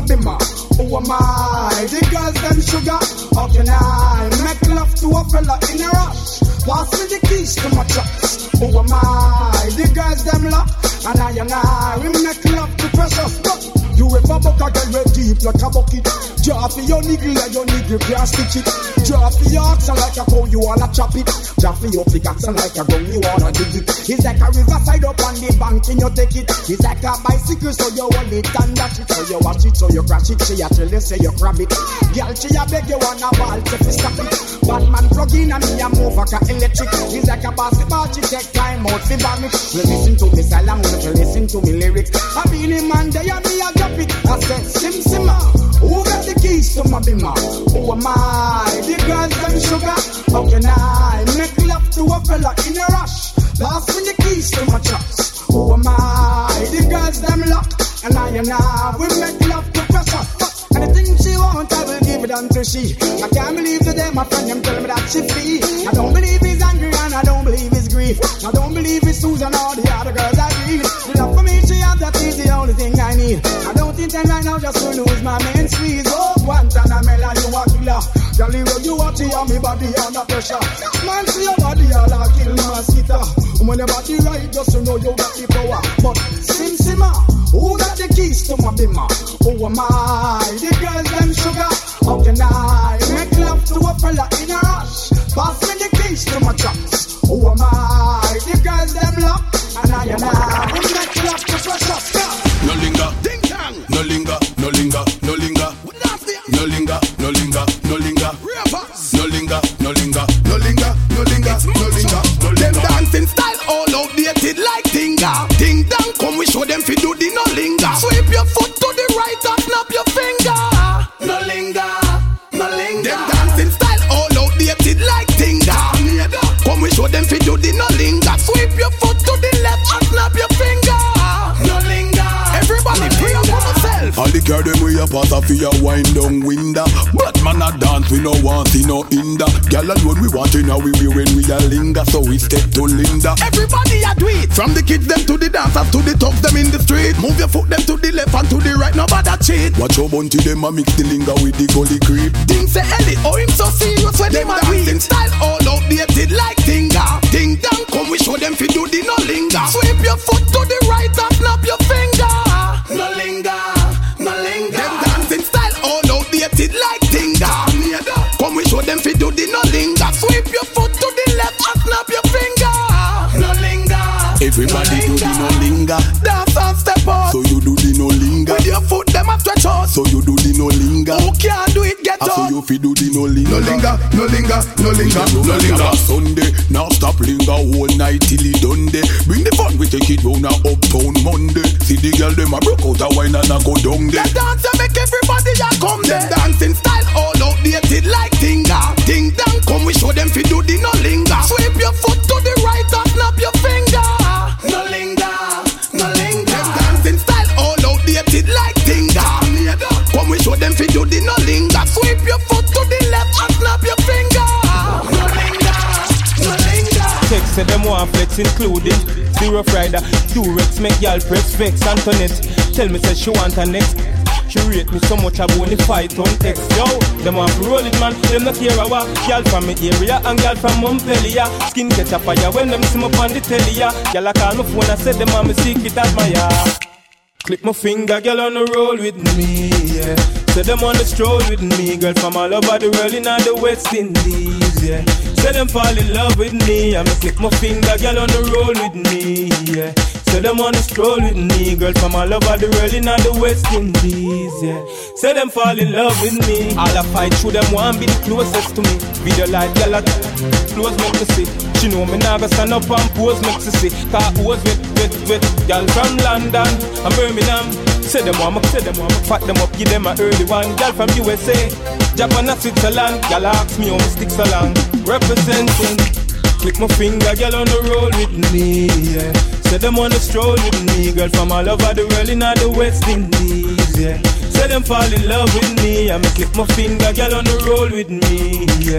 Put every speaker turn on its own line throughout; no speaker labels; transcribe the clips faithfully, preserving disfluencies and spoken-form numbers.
bimmer. Who am I? The girls them sugar. How can I make love to a fella in a rush? Pass me the keys to my trucks. Who am I? The girls them lock. And I and I we make love to precious. But you ever buck a girl with deep like a bucket? Drop your niggle and your niggle can't stitch it. Drop your oxen like a cow, you wanna chop it. Drop your pickaxe like a gun, you wanna dig it. It's like a riverside up on the bank and you take it. It's like a bicycle, so you hold it and dash it. So you watch it, so you crash it. She a tell you, say you grab it. Girl, she a beg you wanna ball, so you stop it. Batman plug in and me a move like a electric. It's like a basketball, she take time out to vomit. You listen to me song, you listen to me lyrics. I been in man, they and me a drop it. I said, Sim Simma, who got the keys to my bimmer? Who am I? The girls them sugar. How can I make love to a fella in a rush? Pass me the keys to my trucks. Who am I? The girls them lock. And I and I will make love to pressure. Anything she want, I will give it unto she. I can't believe today my friend them tell me that she free. I don't believe he's angry and I don't believe he's grief. I don't believe it's Susan or the other girls I read. The love for me she has, that is the only thing I need. I don't intend right now just to lose my main squeeze. Oh, Guantanamela, you a killer. Tell you what you want to hear me body under pressure. Man, see your body all a kill mosquito. When your body right, just to know you got the power. But Sim Simma, who got the keys to my bimmer? Who am I? The girls them sugar. How can I make love to a fella in a rush? Pass me the keys to my trucks. Who am I? The girls them lock. And I and I will make love to precious.
No linger, ding dong. No linger, no linger, no linger. No linger, no linger, no linger. No linger, no linger, no linger, no linger, no linger. Them dancing style all outdated like tinga. Ding dong, come we show them fi do the no linger. Sweep your foot to the right and snap your finger. No linger, no linger. Them dancing style all outdated like tinga. Come we show them fi do the no linger. Sweep your foot to the left and snap your finger. No linger. Everybody free up for myself. All the girl them we a pass a fi a wind down window. But man a dance we no want see no hinder. Girl alone we want to know we be when we a linger. So we step to Linda. Everybody a do it. From the kids them to the dancers to the thugs them in the street. Move your foot them to the left and to the right. Nobody cheat. Watch your bunty them a mix the linger with the gully creep. Things say Ellie, oh him so serious when them a dancing style all outdated like tinga. Ding dong, come we show them fi do the no linger. Sweep your foot to the right and snap your finger. No linger, no linger. Them dancing style all outdated like tinga. Come we show them fi do the no linger. Sweep your foot to the left and snap your finger. No linger. Everybody no do the no linger. Dance and step up. So you do the no linger. With your foot them a stretch out. So you do the no linger. Who can't do it get up. So you fi do the no linger. No linger, no linger, no linger, no linger. Sunday, now stop linger all night till it done day. Bring the fun, we take it round a uptown Monday. See the girl them a broke out a wine and a go down there. The dance make everybody a come there. Them dancing style all outdated like tinga. Ding dong, come we show them fi do the no linger. Sweep your foot to the right and snap your finger. No linger, no linger. Them dancing style all outdated like tinga. Come we show them fi do the no linger. Sweep your foot to the left and snap your finger. No linger, no linger.
Text say them want flex including Zero Friday, Durex, make y'all press vex. Antoinette tell me say she want her next. She rate me so much I won't fight on text. Yo, them want to roll it man, them not care a walk. Girl from me area and girl from Montpellier. Skin catch a fire when them see me on the telly. Girl I call my phone and say them want me secret admire. Click my finger, girl on the roll with me, yeah. Say them on the stroll with me, girl from all over the world in all the West Indies, yeah. Say them fall in love with me, I'ma click my finger, girl on the roll with me, yeah. Say them on the stroll with me, girl from all over the world in all the West Indies, yeah. Say them fall in love with me, all I fight through them want be the closest to me. Video like girl at close make me see. She know me now go stand up and pose make me see. Cause was with, with, with, girl from London and Birmingham. Say them want me, say them want me, fat them up, give them a early one. Girl from U S A, Japan and Switzerland. Girl ask me how me stick so long. Representing, click my finger, girl on the roll with me, yeah. Say them on the stroll with me, girl from all over the world in all the West Indies, yeah. Say them fall in love with me, I'ma click my finger, girl on the roll with me, yeah.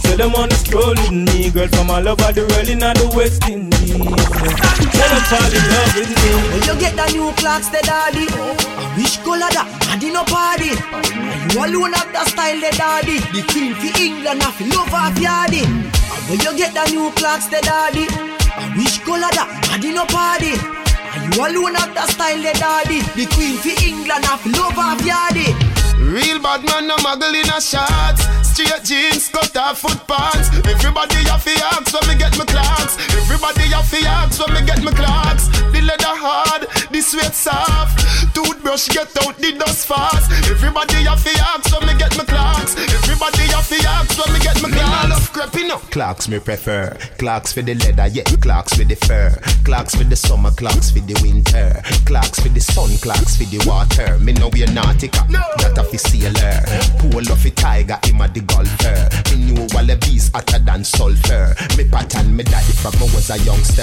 So them on the stroll with me, girl from all over the world in the West Indies. Tell them fall in love with me.
When you get the new clocks, the daddy, I wish color that daddy no party. You alone have the style, the daddy. The queen for England, I feel love of yardy. When you get the new clocks, the daddy, I wish color that daddy no party. You alone have the style, the daddy. The queen for England, I feel love of yardy.
Real bad man, no muggle in a shots. Straight jeans, cut off foot pants. Everybody have to ask when me get my clocks. Everybody have to ask when me get my clocks. The leather hard, the sweat soft. Toothbrush get out the dust fast. Everybody have to ask when me get my clocks. Everybody have to ask when me get my clocks. I love creeping up. Clocks me prefer. Clocks for the leather, yeah. Clocks for the fur. Clocks for the summer, clocks for the winter. Clocks for the sun, clocks for the water. Me know we're nautica, no. Not a fi sailor. Pull off a tiger, him a the golfer. Me knew wallabies hotter than sulfur. Me pattern me daddy from I was a youngster.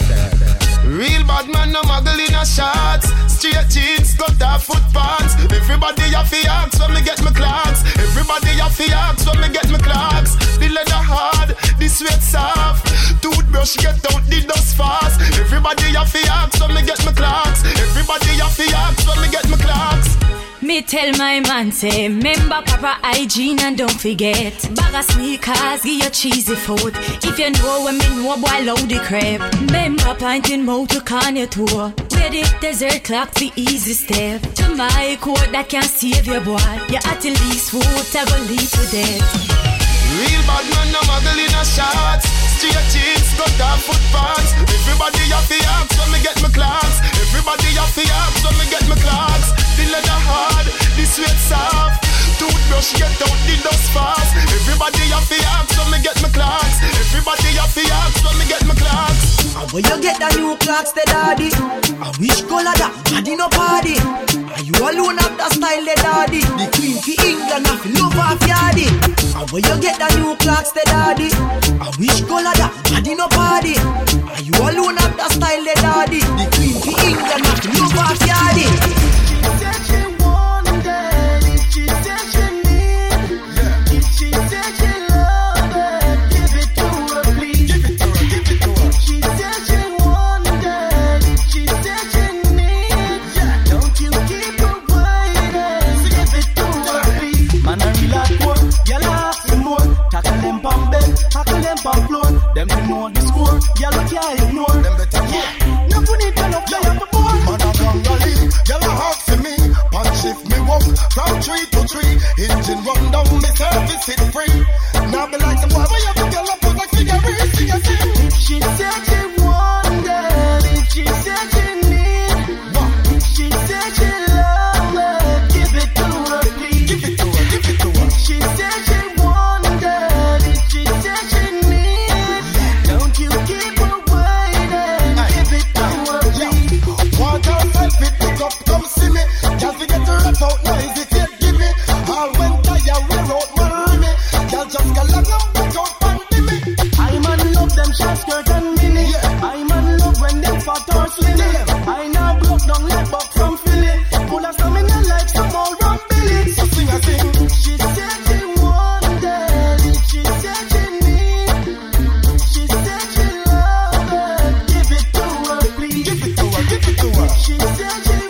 Real bad man, no muggle in a shots. Straight jeans, cut off foot pants. Everybody have to ask when me get my clocks. Everybody have to ask when me get my clocks. The leather hard, the sweat soft. Toothbrush get out the dust fast. Everybody have to ask when me get my clocks. Everybody have to ask when me get my clocks.
Me tell my man say, remember proper hygiene and don't forget. Bag of sneakers, give you cheesy food. If you know when me know, boy, load the crap. Remember pointing mouth to can your tour. Where the desert clock the easy step. To my coat that can save your boy. You at the least food, I go lead to death.
Real bad man, no muggle in a shots. Straight jeans, cut off foot pants. Everybody have to ask when me get my clocks. Everybody have to ask when me get my clocks. The leather hard, the sweat soft. Toothbrush get out the dust fast. Everybody have to ask when me get my clocks. Everybody have to ask when me get my clocks.
And when you get the new clocks, the daddy, I wish color that daddy no party. And you alone have the style, the daddy. The queen for England, I feel love of yardy. And when you get the new clocks, the daddy, I wish color that daddy no party. And you alone have the style, the daddy. The queen for England, I feel love of yardy.
She said she wanted it, she said she need. Yeah. She said she love it, give it to her, please. Give it to her, give it to her. She said she wanted it, she said she need. Yeah. Don't you keep her waiting, give it to her, please.
Man, I real hardcore, y'all ask me more. Tackle them pump bed, tackle them pump floor. Them to know the score, y'all can't ignore. Them better yeah. No put it on up, play up the board.
Man, I come rally, y'all ask for me. Punch shift me walk from tree to tree. Engine run down, me service it free. Now be like the boy, where you put your love put like cigarette, sing a sing.
She said she wanted it, she said she need. What? She said she love it, give it to her, please.
Give it to her, give it to her.
She said she wanted it, she said she need. Don't you keep her waiting, give it to her, please.
Walk outside, fit the cup, come see me. Just to get her up out, now is it yet, give me. All when tired, we wrote my rimmy. Y'all just got a lump, back out, pandemic.
I man love them short skirt and mini. Yeah. I man love when them fat or slim. I now broke down like buck from Philly. Full of stamina like some old rock Billy.
So sing a sing.
She said she wanted it, she said she need. She said she love it, give it to her, please.
Give it to her, give it to her.
She said she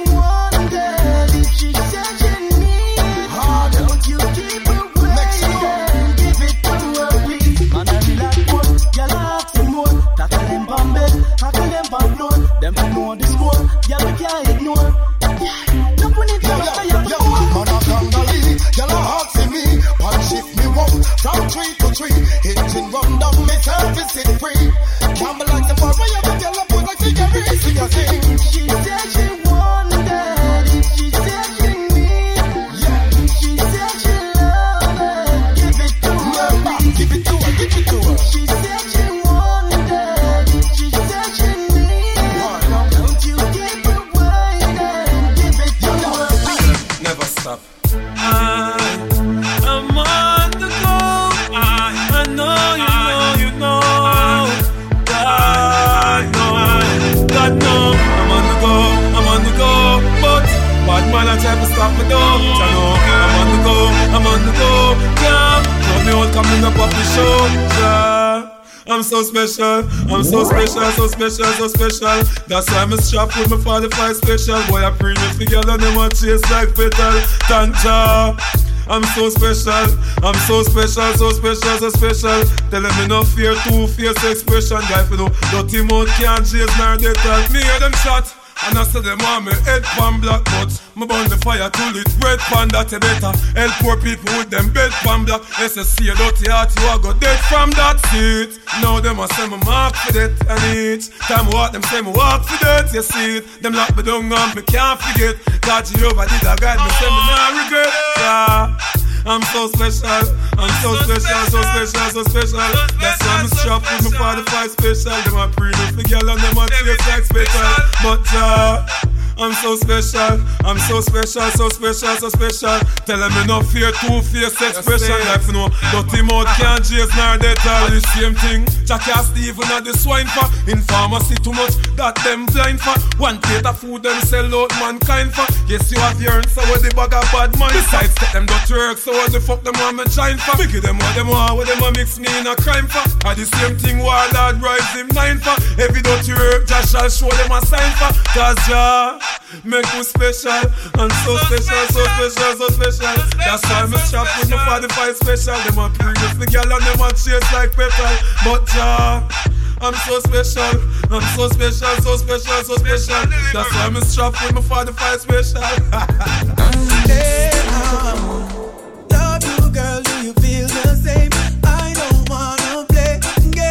wanted it, she said she need.
Hard.
Don't you keep her waiting, give it to her, please.
Man, I real hardcore, y'all ask me more. Tackle them pump bed, tackle them pump floor. Them to know the score, y'all can't ignore. No put it on, play up the board.
Man, I come rally, y'all ask for me. Punch shift me walk from tree to tree. Engine run down, me service it free. Can't be like the boy, where you put your love put like cigarette, sing a sing.
She said she wanted it, she said she need.
Yeah.
She said she love it, give it to her, please.
Give it to her, give it to her.
She said she wanted it, she said she need. Don't you keep her waiting, give it to her, please.
Never stop. I, I'm on the go. I, I know you know, you know. God know, God know. I'm on the go, I'm on the go. But bad man I try to stop me though. I know I'm on the go, I'm on the go. Yeah, show me what coming
up off the shoulder. I'm so special, I'm so special, so special, so special. That's why I'm strapped with my forty-five special. Boy, I preach the girl and them a chase like petal. Thank ya. I'm so special, I'm so special, so special, so special. Tell them me no fear, two-face expression. Guy for no dirty mouth can't chase nor they tell me hear them shot. And I say them want me head pan black, but me burn the fire till it red pan that you better help poor people with them bed pan black. S S C a dirty heart, you a go dead from that seat. Now them a say me mark for that, and each time I walk them say me walk for that. You see it, them lock me down and me can't forget. God Jehovah did a guide me, say me not regret. Yeah. I'm so special, I'm so special, so special, so special. That's why I'm strapped with my forty-five special. Them a pre-nup the girl and them a taste like special. But uh, I'm so special, I'm so special, so special, so special. Tell them me no fear, two-face expression. Like you know, dirty mouth can't chase nor they tell the same thing. Jackie and Stephen at the swine for. In pharmacy too much, that them blind for. One plate of food them sell out mankind for. Yes, you have yearned, so what the bag of bad mind. Besides, take them dirty work, so what the fuck them want me shine for. Biggie them what them want, what them want mix me in a crime for. Are the same thing Warlord rise him nine for. Every dirty work, Josh shall show them a sign for. Cause Jah make me special, and so special, so special, so special. That's why I'm strapped with my forty-five special. Them a previous the girl and them a chase like petal. But Jah, I'm so special, I'm so special, so special, so special. That's why I'm strapped with my forty-five special.
Hey, uh, love you, girl, do you feel the same? I don't wanna play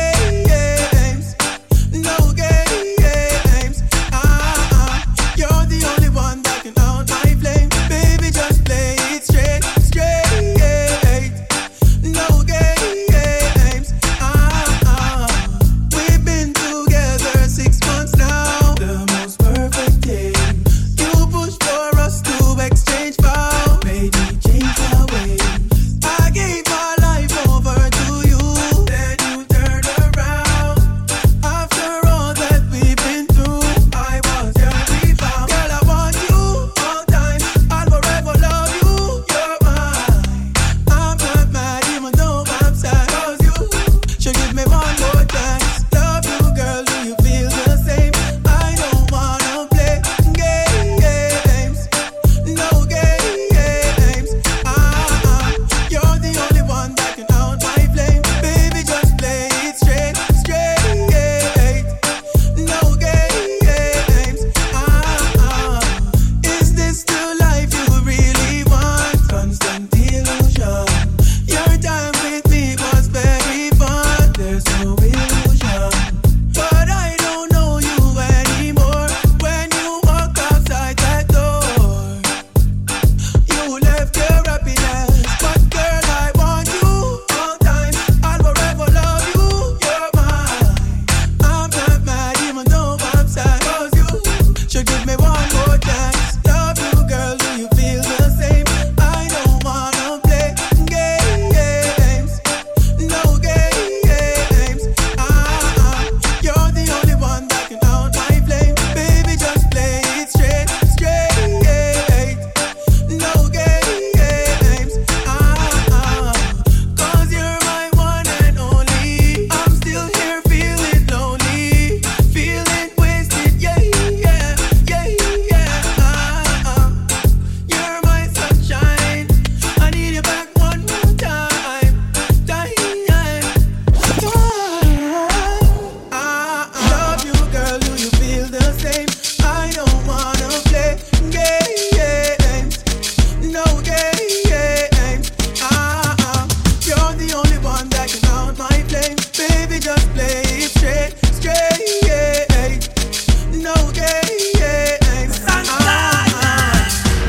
games, no games. Uh-uh. You're the only one that can out my flame. Baby, just play it straight, straight. No games. Uh-uh. We've been together six months now. The most perfect day. You pushed for us to exchange vows. Made me change my way. I gave my life over to you. Then you turned around. After all that we've been through, I was your rebound. Girl, I want you all time. I'll forever love you. You're mine. I'm not mad even though I'm sad. Cause you should give me one more chance. Love you, girl, do you feel the same? I don't wanna play games, no games. Uh-uh. You're the only one that can out my flame. Baby, just play it straight, straight. No games. Uh-uh. Is this the life you really want? Constant illusion. Your time with me was very fun. There's no illusion. But I don't know you anymore. When you walk outside that door, you left your happiness. But girl, I want you all time. I'll forever love you. You're mine. I'm not mad even though I'm sad. Cause you should give me one more chance. Love you, girl, do you feel the same? I don't wanna play games, no games. Uh-uh. You're the only one that can out my flame. Baby, just play it straight, straight. No games. Uh-uh. Cause you're my one and only. I'm still here feeling lonely, feeling wasted, yeah, yeah, yeah, yeah. Uh-uh. You're my sunshine. I need you back one more time, time. Uh-uh. Love you, girl, do you feel the same? I don't wanna play games, no games. Uh-uh. You're the only one that can out my flame. Baby, just play it straight, straight. No games. Uh-uh.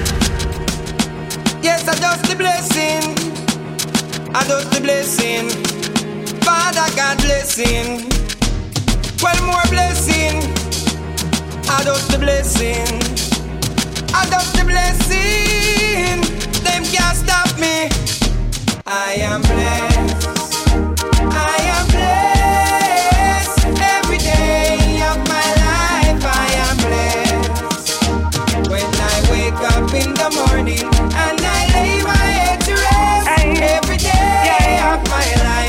Yes, I just the blessing. I just the blessing. Father God blessing. Well, more blessing. I just the blessing. I just the blessing. Them can't stop me. I am blessed. I am blessed. Every day of my life I am blessed. When I wake up in the morning and I lay my head to rest. Every day of my life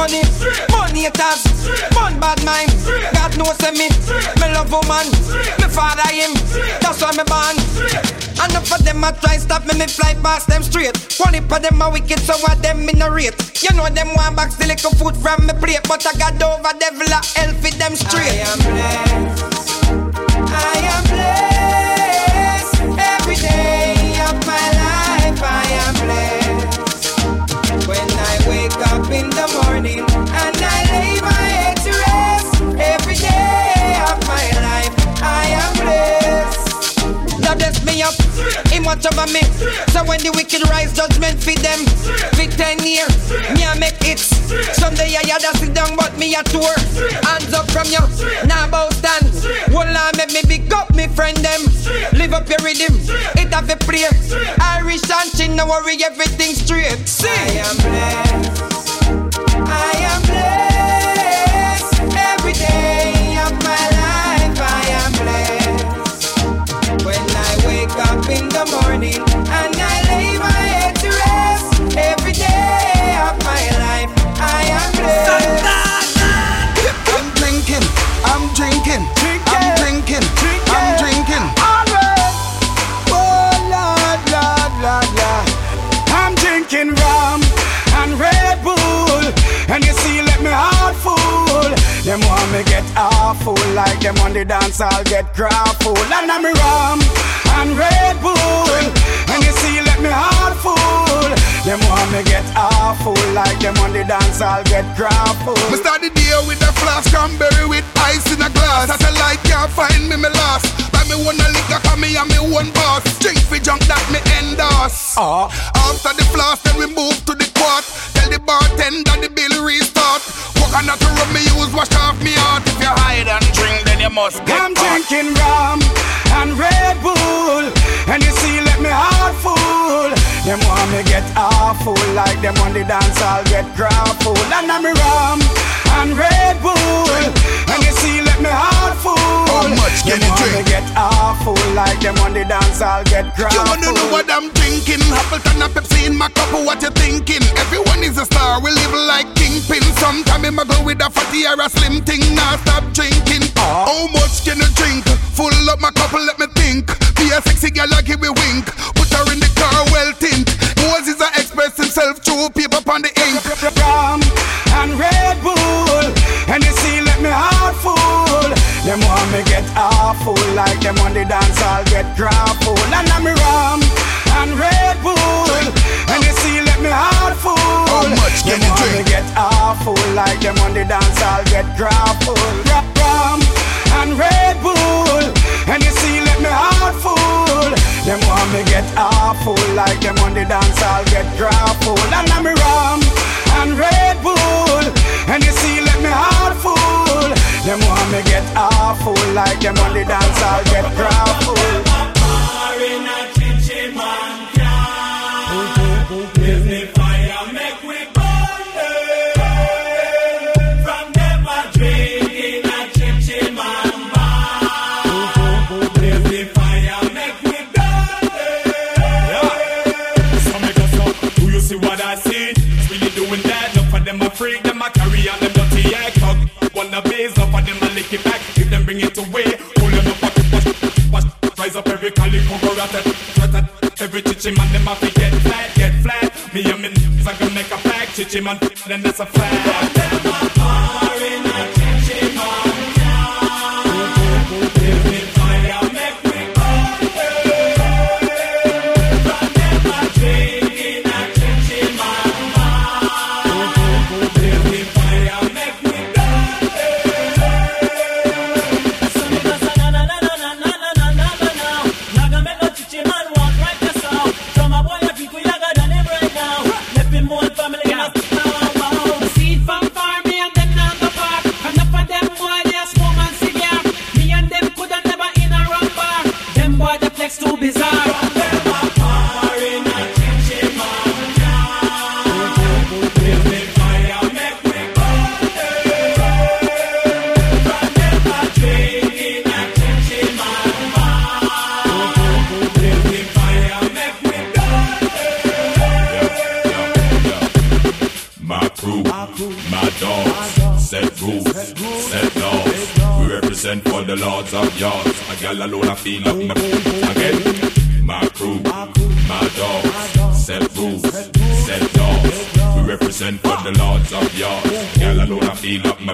money, money haters, man bad mind. God knows me, me love woman, me father him, that's why me born. And enough of them a try stop me, me fly past them straight. One of them a wicked, so what them in a rate. You know them want back still little food from me plate, but I got over devil a hell fit them straight. I am blessed, I am blessed, every day of my life I am blessed. When I wake up in the morning and I lay my head to rest, every day of my life I am blessed. Lord bless me up, Him watch over me. So when the wicked rise, judgment feed them. For ten years, me a make hits. Someday I had to sit down, but me a tour. Hands up from you, now bow stand. One line make me big up me friend them. Live up your rhythm, it have a play. Irish and chin, no worry, everything straight. See, I am blessed, I am blessed. Every day of my life I am blessed. When I wake up in the morning and I lay my head to rest, every day of my life I am blessed.
I'm drinking, I'm drinking, I'm drinking, I'm drinking. Oh Lord, Lord, Lord, Lord. I'm drinking rum and Red Bull, and you see, let me heart full. Them want me get awful, like them on the dance I'll get crap full. And I'm rum and Red Bull, and you see, let me heart full. Them want me get awful, like them on the dance I'll get crap full.
Me start the day with a flask cranberry with ice in a glass. Satellite can't find me, me lost. Buy me one a liquor, cause me and me one boss. Drink for junk that me endorse.
uh.
After the flask, then we move to the quart. Tell the bartender the bill restart. Coconut to rub me use, wash off me heart. If you hide and drink, then you must get
I'm
caught.
drinking rum and Red Bull, and you see, let me heart full. Them want me get awful, like them on the dance I'll get crap full. And I'm rum and Red Bull, and you see, let me heart full.
How much can
them
you
want
drink?
me get awful, like them on the dance I'll get crap
You
full.
wanna know what I'm drinking? Appleton and Pepsi in my cup, what you thinking? Everyone is a star, we live like kingpin. Sometime I'm go with a fatty or a slim thing. Now stop drinking.
uh.
How much can you drink? Full up my cup, let me think. Be a sexy girl, I give me wink. Put her in the car, well tint. Moses a express himself through paper on the ink.
Rum and Red Bull, and you see, let me heart full. Them want me get awful, like them on the dance I'll get crap full. And I'm rum and Red Bull, and you see, let me heart full.
How much can
them
you
want
drink?
me get awful, like them on the dance I'll get crap full. Rum and Red Bull, and you see, let me heart full. Them want me get awful, like them on the dance I'll get crap full. And I'm rum and Red Bull, and you see, let me heart full. Them want me get awful, like them on the dance I'll get crap full.
Freak them a carry on them dirty egg hug. Wanna base up on them a lick it back. If them bring it away, pull them up, wash, wash, wash. Rise up every calico, go rat it. Every chichi man them a fi get flat, get flat. Me and me n***s I gonna make a pack. Chichi man, then that's a fact. Them a bar in a chichi man. Give me fire, make me burn. From them a drink in a chichi man.
Seed from farm, me and them down the park.
my dogs. Set rules, set laws. We represent for the lords of yards. A gal alone I feel up my again. My crew, my dogs. Set rules, set laws. We represent for the lords of yards. A gal alone I feel up my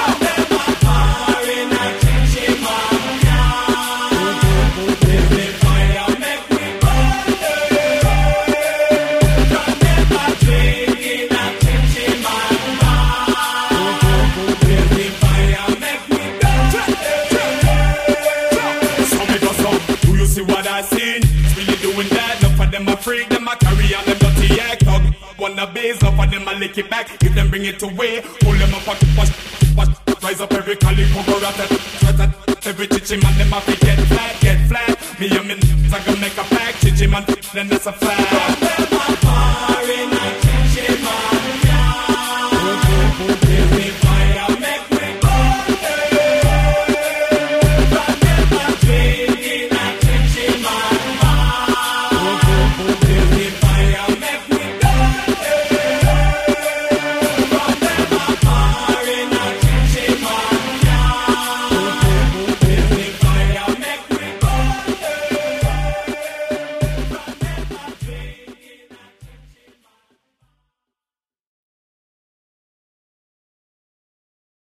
freak, them a carry on them dirty act dog. Wanna base up on them a lick it back. If them bring it away, pull them up, push, push, push. Rise up every calico, go rat it, rat it. Every chichi man, them a fi get flat, get flat. Me and me, I gonna make a pack, chichi man, then that's a fact.